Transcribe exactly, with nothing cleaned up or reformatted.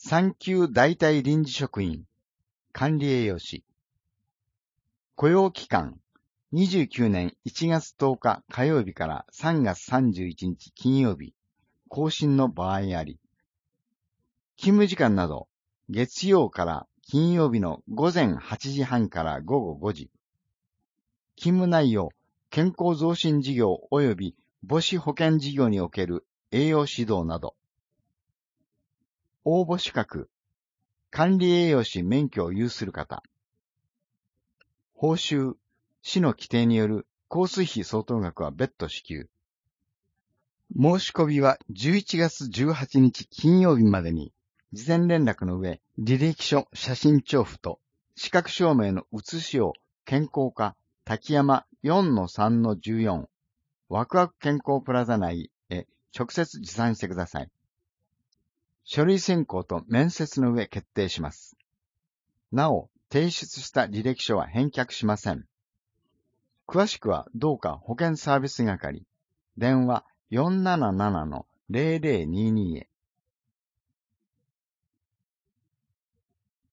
産休代替臨時職員、管理栄養士。雇用期間、にじゅうきゅうねんいちがつとおか火曜日からさんがつさんじゅういちにち金曜日、更新の場合あり。勤務時間など、月曜から金曜日のごぜんはちじはんからごごごじ。勤務内容、健康増進事業及び母子保健事業における栄養指導など。応募資格、管理栄養士免許を有する方。報酬、市の規定によるコース費相当額は別途支給。申し込みはじゅういちがつじゅうはちにち金曜日までに、事前連絡の上、履歴書、写真帳付と、資格証明の写しを健康課、滝山 よんのさんのじゅうよん、ワクワク健康プラザ内へ直接持参してください。書類選考と面接の上決定します。なお、提出した履歴書は返却しません。詳しくはどうか保健サービス係、電話 よんなななのゼロゼロにに へ。